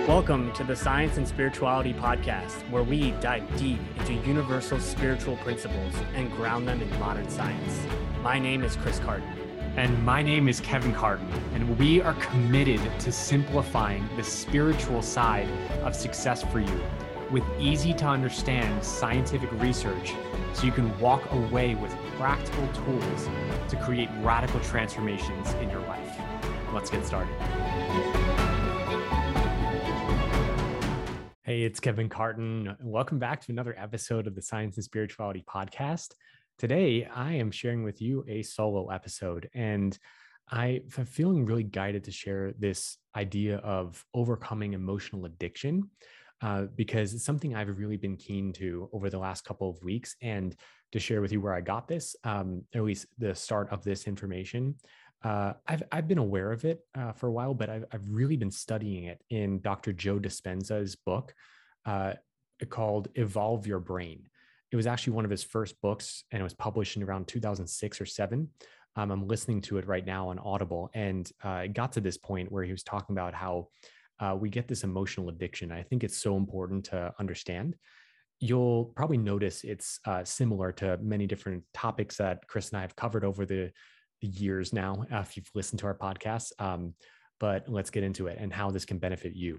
Welcome to the Science and Spirituality Podcast, where we dive deep into universal spiritual principles and ground them in modern science. My name is Chris Carton. And my name is Kevin Carton, and we are committed to simplifying the spiritual side of success for you with easy to understand scientific research so you can walk away with practical tools to create radical transformations in your life. Let's get started. Hey, it's Kevin Carton. Welcome back to another episode of the Science and Spirituality Podcast. Today, I am sharing with you a solo episode, and I'm feeling really guided to share this idea of overcoming emotional addiction because it's something I've really been keen to over the last couple of weeks, and to share with you where I got this, at least the start of this information. I've been aware of it for a while, but I've really been studying it in Dr. Joe Dispenza's book called Evolve Your Brain. It was actually one of his first books, and it was published in around 2006 or 7. I'm listening to it right now on Audible, and it got to this point where he was talking about how we get this emotional addiction. I think it's so important to understand. You'll probably notice it's similar to many different topics that Chris and I have covered over the years now, if you've listened to our podcast. But let's get into it and how this can benefit you.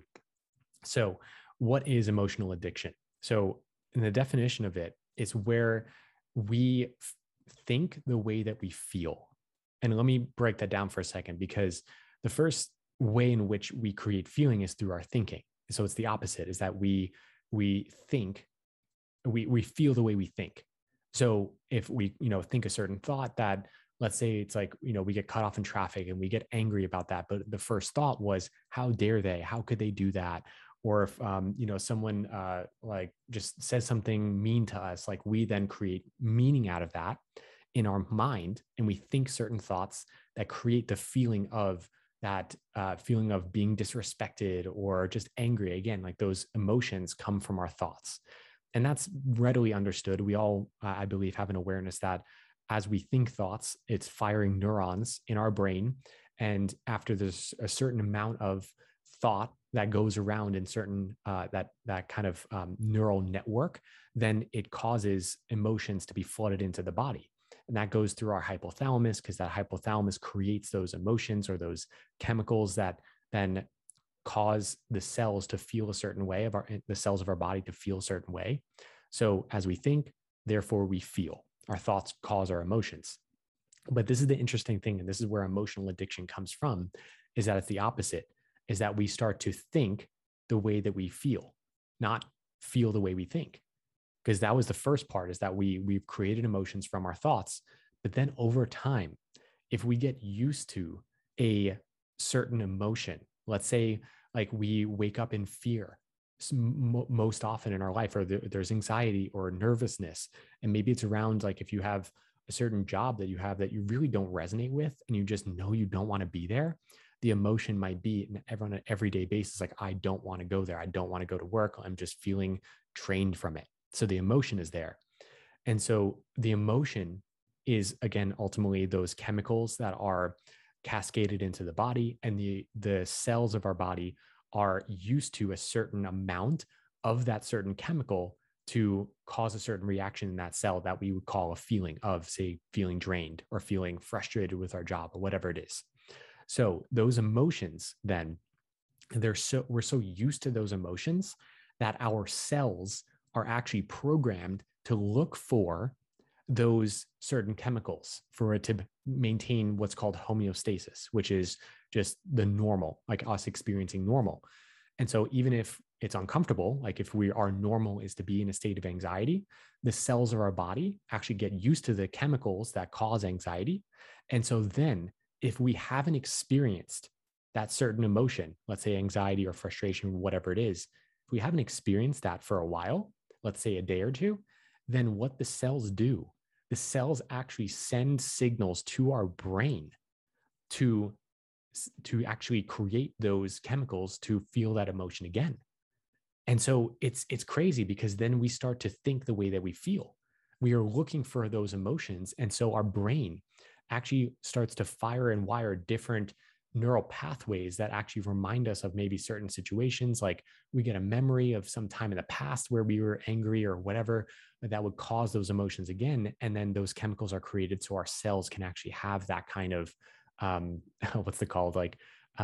So what is emotional addiction? So in the definition of it, it's where we think the way that we feel. And let me break that down for a second, because the first way in which we create feeling is through our thinking. So it's the opposite, is that we think, we feel the way we think. So if we, think a certain thought that, let's say it's like, we get cut off in traffic and we get angry about that. But the first thought was, how dare they? How could they do that? Or if, someone like just says something mean to us, like we then create meaning out of that in our mind. And we think certain thoughts that create the feeling of that feeling of being disrespected or just angry. Again, like those emotions come from our thoughts. And that's readily understood. We all, I believe, have an awareness that as we think thoughts, it's firing neurons in our brain. And after there's a certain amount of thought that goes around in certain, that kind of neural network, then it causes emotions to be flooded into the body. And that goes through our hypothalamus, because that hypothalamus creates those emotions or those chemicals that then cause the cells to feel a certain way, the cells of our body to feel a certain way. So as we think, therefore we feel. Our thoughts cause our emotions. But this is the interesting thing, and this is where emotional addiction comes from, is that it's the opposite, is that we start to think the way that we feel, not feel the way we think. Because that was the first part, is that we've created emotions from our thoughts. But then over time, if we get used to a certain emotion, let's say like we wake up in fear most often in our life, or there's anxiety or nervousness. And maybe it's around, like, if you have a certain job that you have that you really don't resonate with, and you just know you don't want to be there, the emotion might be on an everyday basis, like, I don't want to go there. I don't want to go to work. I'm just feeling drained from it. So the emotion is there. And so the emotion is, again, ultimately those chemicals that are cascaded into the body, and the cells of our body are used to a certain amount of that certain chemical to cause a certain reaction in that cell that we would call a feeling of, say, feeling drained or feeling frustrated with our job or whatever it is. So those emotions, then we're so used to those emotions that our cells are actually programmed to look for those certain chemicals for it to maintain what's called homeostasis, which is just the normal, like us experiencing normal. And so even if it's uncomfortable, like if our normal is to be in a state of anxiety, the cells of our body actually get used to the chemicals that cause anxiety. And so then if we haven't experienced that certain emotion, let's say anxiety or frustration, whatever it is, if we haven't experienced that for a while, let's say a day or two, then what the cells do, the cells actually send signals to our brain to actually create those chemicals to feel that emotion again. And so it's crazy, because then we start to think the way that we feel. We are looking for those emotions. And so our brain actually starts to fire and wire different neural pathways that actually remind us of maybe certain situations. Like we get a memory of some time in the past where we were angry or whatever that would cause those emotions again. And then those chemicals are created so our cells can actually have that kind of, what's it called? Like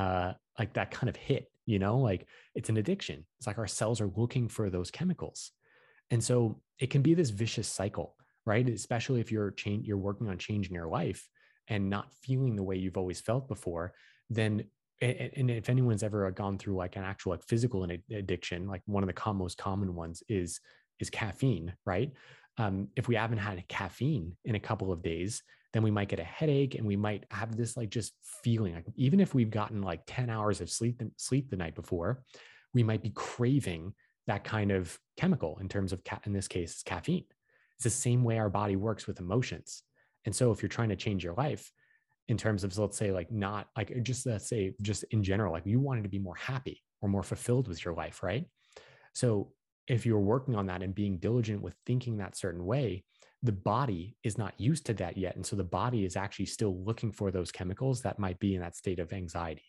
that kind of hit, like it's an addiction. It's like our cells are looking for those chemicals. And so it can be this vicious cycle, right? Especially if you're working on changing your life and not feeling the way you've always felt before, then, and if anyone's ever gone through like an actual like physical addiction, like one of the most common ones is caffeine, right? If we haven't had caffeine in a couple of days, then we might get a headache and we might have this like just feeling like, even if we've gotten like 10 hours of sleep the night before, we might be craving that kind of chemical in terms of, in this case, it's caffeine. It's the same way our body works with emotions. And so if you're trying to change your life in terms of, let's say, like not like just, let's say just in general, like you wanted to be more happy or more fulfilled with your life, right? So if you're working on that and being diligent with thinking that certain way, the body is not used to that yet. And so the body is actually still looking for those chemicals that might be in that state of anxiety.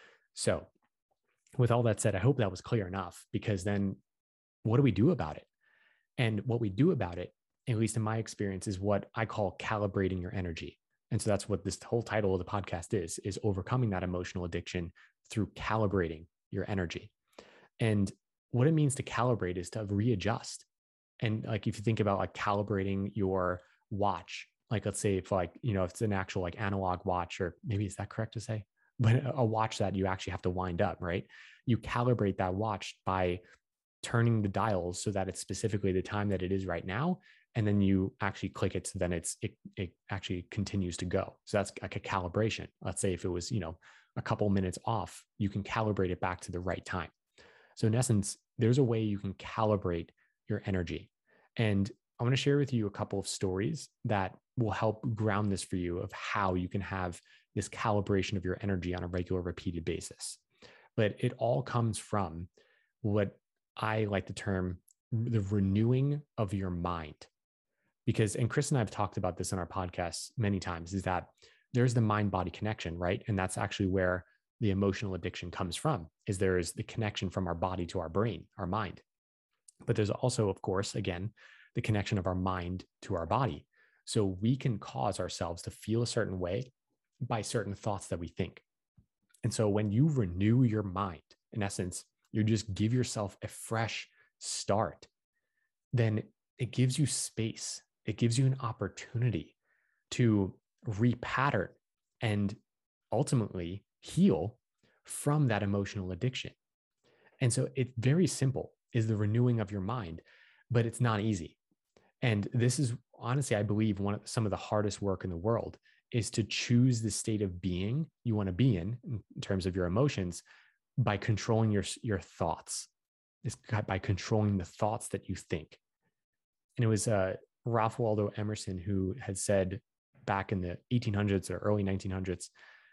So with all that said, I hope that was clear enough, because then what do we do about it? And what we do about it, at least in my experience, is what I call calibrating your energy. And so that's what this whole title of the podcast is overcoming that emotional addiction through calibrating your energy. And what it means to calibrate is to readjust. And like, if you think about like calibrating your watch, like let's say if like, if it's an actual like analog watch, or maybe is that correct to say, but a watch that you actually have to wind up, right? You calibrate that watch by turning the dials so that it's specifically the time that it is right now. And then you actually click it. So then it actually continues to go. So that's like a calibration. Let's say if it was, a couple minutes off, you can calibrate it back to the right time. So in essence, there's a way you can calibrate your energy. And I want to share with you a couple of stories that will help ground this for you, of how you can have this calibration of your energy on a regular, repeated basis. But it all comes from what I like to term the renewing of your mind. Because, and Chris and I have talked about this on our podcast many times, is that there's the mind-body connection, right? And that's actually where the emotional addiction comes from, is there is the connection from our body to our brain, our mind. But there's also, of course, again, the connection of our mind to our body. So we can cause ourselves to feel a certain way by certain thoughts that we think. And so when you renew your mind, in essence, you just give yourself a fresh start, then it gives you space. It gives you an opportunity to repattern and ultimately heal from that emotional addiction. And so it's very simple, is the renewing of your mind, but it's not easy. And this is honestly, I believe, some of the hardest work in the world, is to choose the state of being you want to be in terms of your emotions, by controlling your thoughts. It's by controlling the thoughts that you think. And it was Ralph Waldo Emerson who had said back in the 1800s or early 1900s,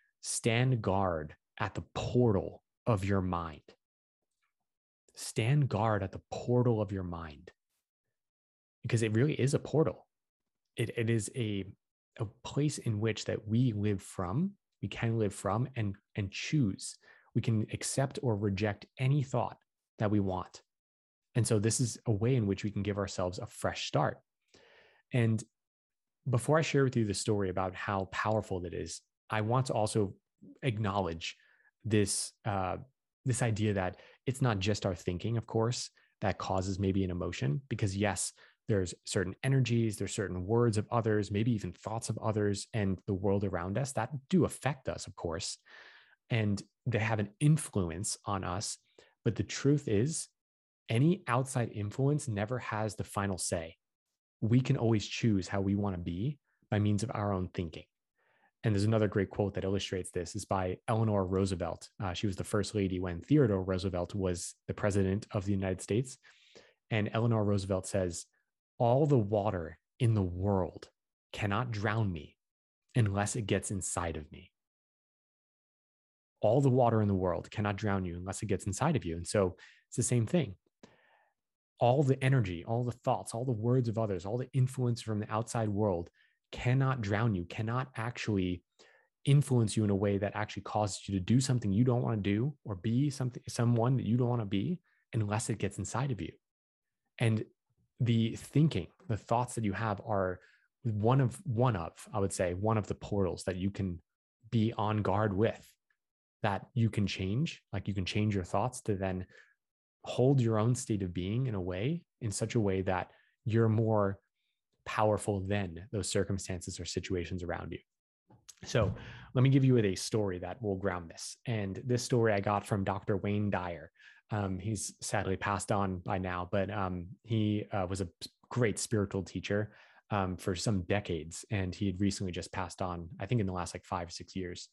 stand guard at the portal of your mind. Stand guard at the portal of your mind, because it really is a portal. It is a place in which that we can live from and choose. We can accept or reject any thought that we want. And so this is a way in which we can give ourselves a fresh start. And before I share with you the story about how powerful that is, I want to also acknowledge this idea that it's not just our thinking, of course, that causes maybe an emotion, because yes, there's certain energies, there's certain words of others, maybe even thoughts of others and the world around us that do affect us, of course, and they have an influence on us. But the truth is, any outside influence never has the final say. We can always choose how we want to be by means of our own thinking. And there's another great quote that illustrates this, is by Eleanor Roosevelt. She was the first lady when Theodore Roosevelt was the president of the United States. And Eleanor Roosevelt says, all the water in the world cannot drown me unless it gets inside of me. All the water in the world cannot drown you unless it gets inside of you. And so it's the same thing. All the energy, all the thoughts, all the words of others, all the influence from the outside world cannot drown you, cannot actually influence you in a way that actually causes you to do something you don't want to do or be someone that you don't want to be unless it gets inside of you. And the thoughts that you have are one of the portals that you can be on guard with, that you can change. Like you can change your thoughts to then hold your own state of being in such a way that you're more powerful than those circumstances or situations around you. So let me give you a story that will ground this. And this story I got from Dr. Wayne Dyer. He's sadly passed on by now, but he was a great spiritual teacher for some decades. And he had recently just passed on, I think in the last like 5 or 6 years.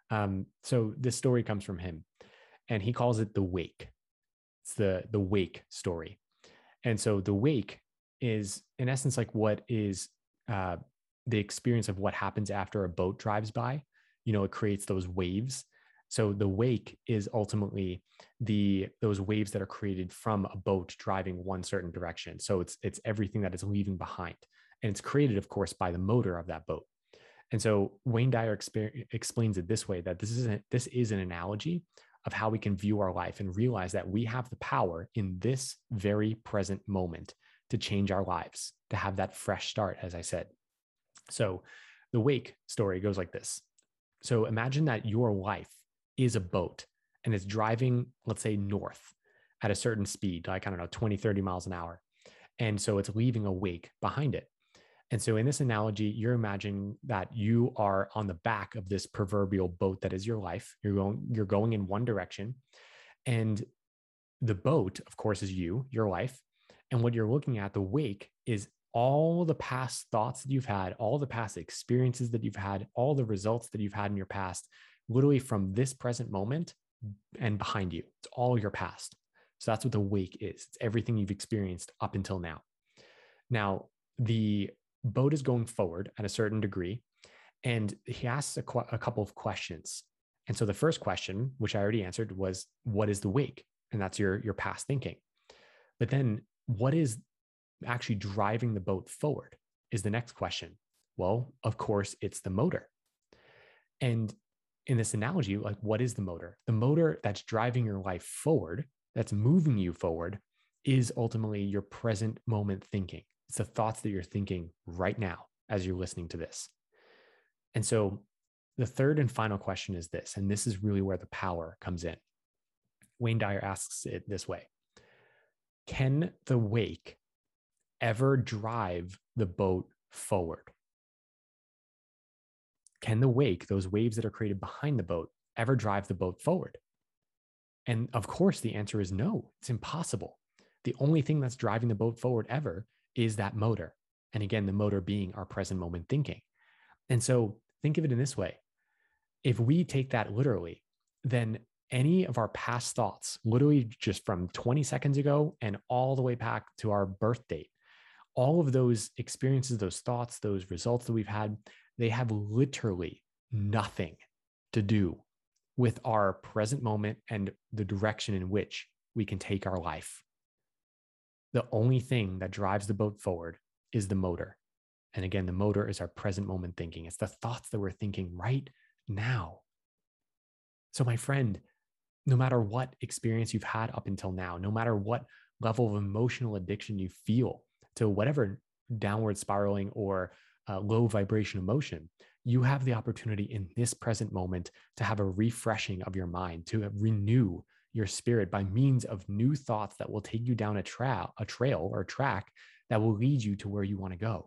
So this story comes from him, and he calls it the wake. It's the wake story. And so the wake is in essence like what is the experience of what happens after a boat drives by. It creates those waves. So the wake is ultimately those waves that are created from a boat driving one certain direction. So it's everything that is leaving behind. And it's created, of course, by the motor of that boat. And so Wayne Dyer explains it this way, that this is an analogy of how we can view our life and realize that we have the power in this very present moment to change our lives, to have that fresh start, as I said. So the wake story goes like this. So imagine that your life is a boat and it's driving, let's say, north at a certain speed, like, 20, 30 miles an hour. And so it's leaving a wake behind it. And so in this analogy, you're imagining that you are on the back of this proverbial boat that is your life. You're going in one direction. And the boat, of course, is your life. And what you're looking at, the wake, is all the past thoughts that you've had, all the past experiences that you've had, all the results that you've had in your past, literally from this present moment and behind you. It's all your past. So that's what the wake is. It's everything you've experienced up until now. Now, the boat is going forward at a certain degree, and he asks a couple of questions. And so the first question, which I already answered, was, what is the wake? And that's your past thinking. But then what is actually driving the boat forward is the next question. Well, of course, it's the motor. And in this analogy, like, what is the motor? The motor that's driving your life forward, that's moving you forward, is ultimately your present moment thinking. It's the thoughts that you're thinking right now as you're listening to this. And so the third and final question is this, and this is really where the power comes in. Wayne Dyer asks it this way: can the wake ever drive the boat forward? Can the wake, those waves that are created behind the boat, ever drive the boat forward? And of course, the answer is no, it's impossible. The only thing that's driving the boat forward ever is that motor. And again, the motor being our present moment thinking. And so think of it in this way. If we take that literally, then any of our past thoughts, literally just from 20 seconds ago and all the way back to our birth date, all of those experiences, those thoughts, those results that we've had, they have literally nothing to do with our present moment and the direction in which we can take our life. The only thing that drives the boat forward is the motor. And again, the motor is our present moment thinking. It's the thoughts that we're thinking right now. So my friend, no matter what experience you've had up until now, no matter what level of emotional addiction you feel to whatever downward spiraling or low vibration emotion, you have the opportunity in this present moment to have a refreshing of your mind, to renew your spirit by means of new thoughts that will take you down a trail or a track that will lead you to where you want to go.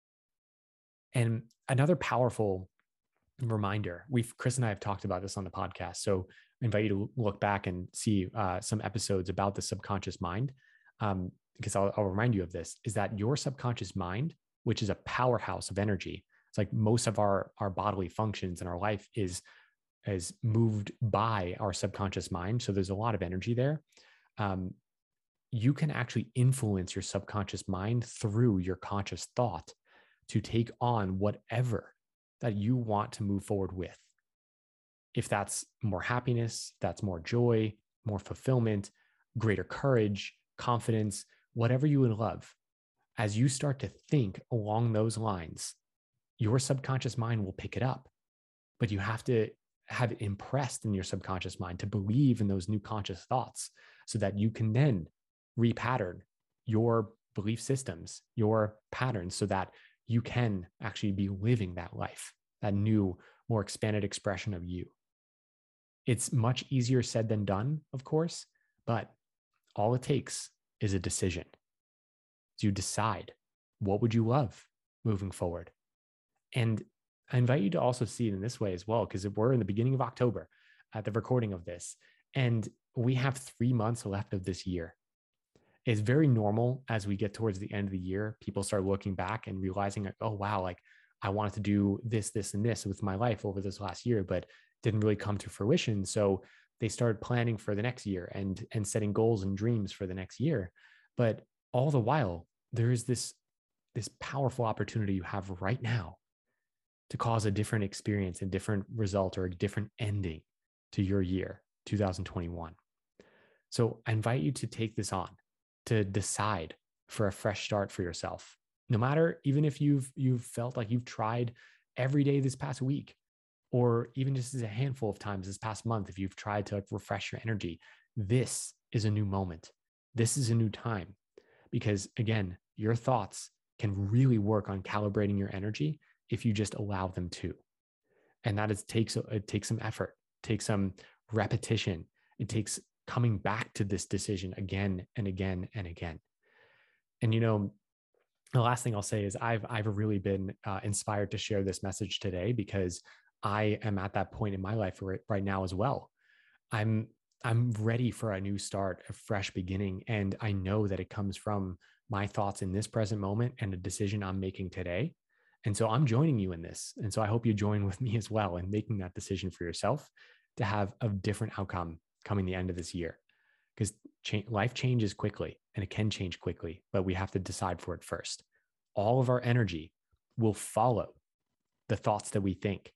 And another powerful reminder, Chris and I have talked about this on the podcast, so I invite you to look back and see some episodes about the subconscious mind, because I'll remind you of this, is that your subconscious mind, which is a powerhouse of energy, it's like most of our bodily functions in our life is moved by our subconscious mind. So there's a lot of energy there. You can actually influence your subconscious mind through your conscious thought to take on whatever that you want to move forward with. If that's more happiness, that's more joy, more fulfillment, greater courage, confidence, whatever you would love, as you start to think along those lines, your subconscious mind will pick it up. but you have to have it impressed in your subconscious mind to believe in those new conscious thoughts so that you can then repattern your belief systems, your patterns, so that you can actually be living that life, that new, more expanded expression of you. It's much easier said than done, of course, but all it takes is a decision. You decide, what would you love moving forward? And I invite you to also see it in this way as well, because we're in the beginning of October at the recording of this, and we have 3 months left of this year. It's very normal as we get towards the end of the year, people start looking back and realizing, like, oh, wow, like I wanted to do this, this, and this with my life over this last year, but didn't really come to fruition. So they started planning for the next year and setting goals and dreams for the next year. But all the while, there is this powerful opportunity you have right now to cause a different experience, a different result, or a different ending to your year, 2021. So I invite you to take this on, to decide for a fresh start for yourself. No matter, even if you've felt like you've tried every day this past week, or even just as a handful of times this past month, if you've tried to refresh your energy, this is a new moment. This is a new time. Because again, your thoughts can really work on calibrating your energy if you just allow them to. And that it takes some effort, takes some repetition. It takes coming back to this decision again and again and again. And, the last thing I'll say is I've really been inspired to share this message today, because I am at that point in my life right now as well. I'm ready for a new start, a fresh beginning. And I know that it comes from my thoughts in this present moment and a decision I'm making today. And so I'm joining you in this. And so I hope you join with me as well in making that decision for yourself to have a different outcome coming the end of this year. Because life changes quickly, and it can change quickly, but we have to decide for it first. All of our energy will follow the thoughts that we think.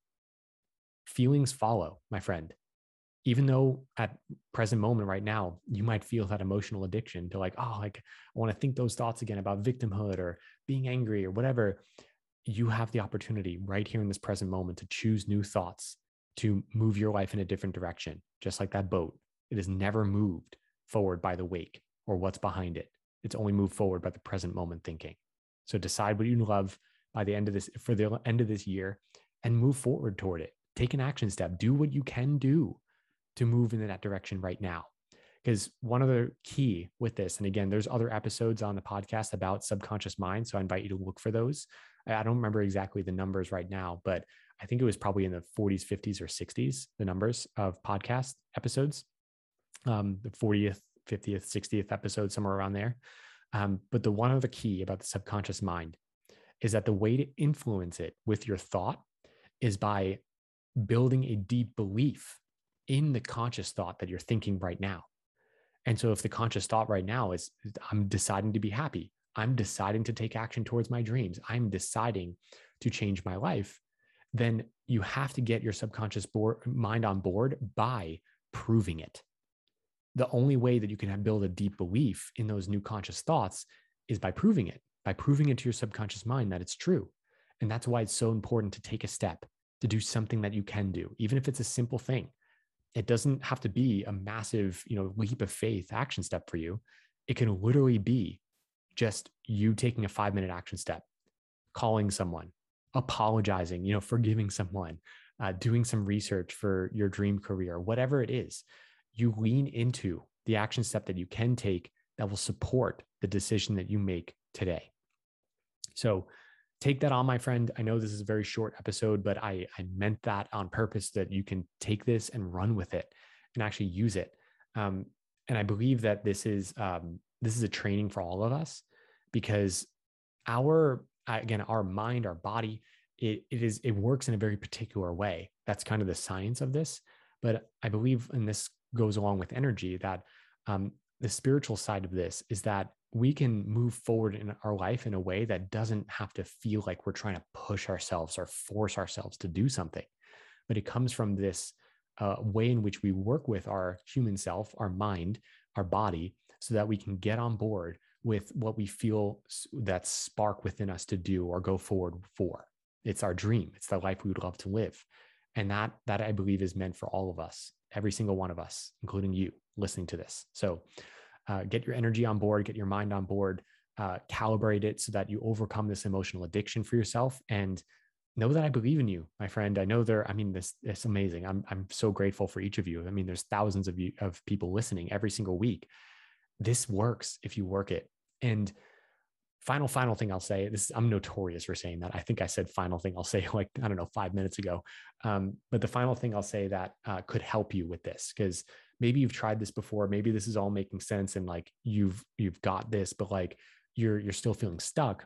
Feelings follow, my friend. Even though at present moment right now, you might feel that emotional addiction to like, oh, like I want to think those thoughts again about victimhood or being angry or whatever. You have the opportunity right here in this present moment to choose new thoughts, to move your life in a different direction. Just like that boat, it is never moved forward by the wake or what's behind it. It's only moved forward by the present moment thinking. So decide what you love by the end of this, for the end of this year, and move forward toward it. Take an action step. Do what you can do to move in that direction right now. Because one of the key with this, and again, there's other episodes on the podcast about subconscious mind, so I invite you to look for those. I don't remember exactly the numbers right now, but I think it was probably in the 40s, 50s, or 60s, the numbers of podcast episodes, the 40th, 50th, 60th episode, somewhere around there. But the one other key about the subconscious mind is that the way to influence it with your thought is by building a deep belief in the conscious thought that you're thinking right now. And so if the conscious thought right now is, I'm deciding to be happy, I'm deciding to take action towards my dreams, I'm deciding to change my life, then you have to get your subconscious mind on board by proving it. The only way that you can build a deep belief in those new conscious thoughts is by proving it to your subconscious mind that it's true. And that's why it's so important to take a step, to do something that you can do, even if it's a simple thing. It doesn't have to be a massive, leap of faith action step for you. It can literally be just you taking a 5-minute action step, calling someone, apologizing, forgiving someone, doing some research for your dream career, whatever it is. You lean into the action step that you can take that will support the decision that you make today. So take that on, my friend. I know this is a very short episode, but I meant that on purpose, that you can take this and run with it and actually use it. And I believe that this is a training for all of us, because our mind, our body, it works in a very particular way. That's kind of the science of this. But I believe, and this goes along with energy, that the spiritual side of this is that we can move forward in our life in a way that doesn't have to feel like we're trying to push ourselves or force ourselves to do something. But it comes from this way in which we work with our human self, our mind, our body, so that we can get on board with what we feel that spark within us to do or go forward for. It's our dream. It's the life we would love to live. And that I believe is meant for all of us, every single one of us, including you listening to this. So get your energy on board, get your mind on board, calibrate it so that you overcome this emotional addiction for yourself, and know that I believe in you, my friend. I know it's amazing. I'm so grateful for each of you. I mean, there's thousands of people listening every single week. This works if you work it. And final thing I'll say, I'm notorious for saying that. I think I said final thing I'll say 5 minutes ago. But the final thing I'll say that could help you with this, because maybe you've tried this before, maybe this is all making sense and like you've got this, but like you're still feeling stuck.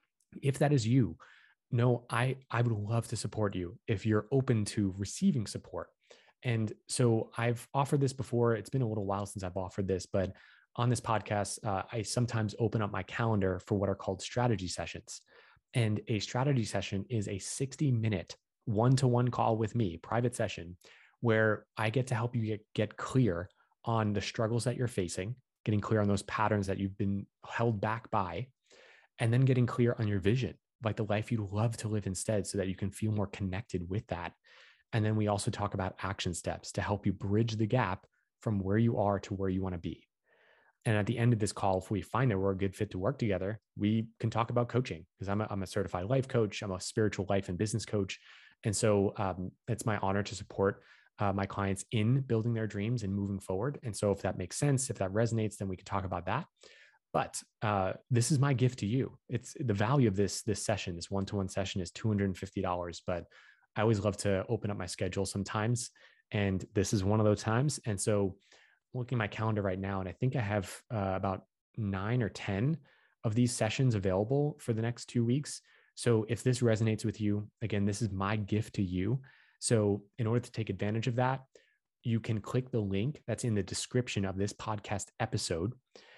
If that is you, no, I would love to support you if you're open to receiving support. And so I've offered this before. It's been a little while since I've offered this, but on this podcast, I sometimes open up my calendar for what are called strategy sessions. And a strategy session is a 60-minute one-to-one call with me, private session, where I get to help you get clear on the struggles that you're facing, getting clear on those patterns that you've been held back by, and then getting clear on your vision, like the life you'd love to live instead, so that you can feel more connected with that. And then we also talk about action steps to help you bridge the gap from where you are to where you want to be. And at the end of this call, if we find that we're a good fit to work together, we can talk about coaching, because I'm a certified life coach. I'm a spiritual life and business coach. And so it's my honor to support my clients in building their dreams and moving forward. And so if that makes sense, if that resonates, then we can talk about that. But this is my gift to you. It's the value of this session, this one-to-one session is $250. But I always love to open up my schedule sometimes. And this is one of those times. And so looking at my calendar right now, and I think I have about 9 or 10 of these sessions available for the next 2 weeks. So if this resonates with you, again, this is my gift to you. So in order to take advantage of that, you can click the link that's in the description of this podcast episode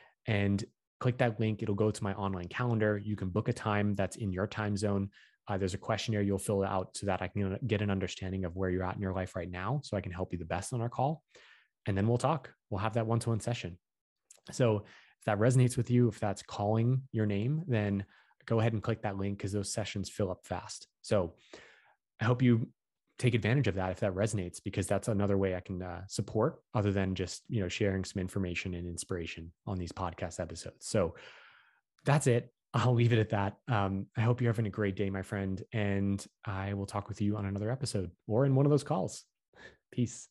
and click that link. It'll go to my online calendar. You can book a time that's in your time zone. There's a questionnaire you'll fill out so that I can get an understanding of where you're at in your life right now, so I can help you the best on our call. And then we'll talk. We'll have that one-to-one session. So if that resonates with you, if that's calling your name, then go ahead and click that link, because those sessions fill up fast. So I hope you take advantage of that if that resonates, because that's another way I can support, other than just sharing some information and inspiration on these podcast episodes. So that's it. I'll leave it at that. I hope you're having a great day, my friend, and I will talk with you on another episode or in one of those calls. Peace.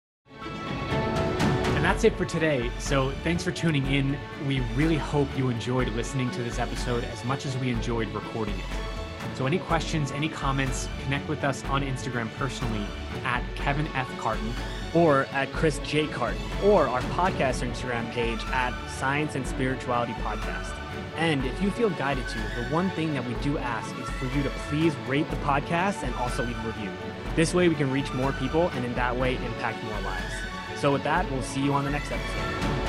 And that's it for today. So thanks for tuning in. We really hope you enjoyed listening to this episode as much as we enjoyed recording it. So any questions, any comments, connect with us on Instagram personally at Kevin F. Carton, or at Chris J. Carton, or our podcast Instagram page at Science and Spirituality Podcast. And if you feel guided to, the one thing that we do ask is for you to please rate the podcast and also leave a review. This way we can reach more people and in that way impact more lives. So with that, we'll see you on the next episode.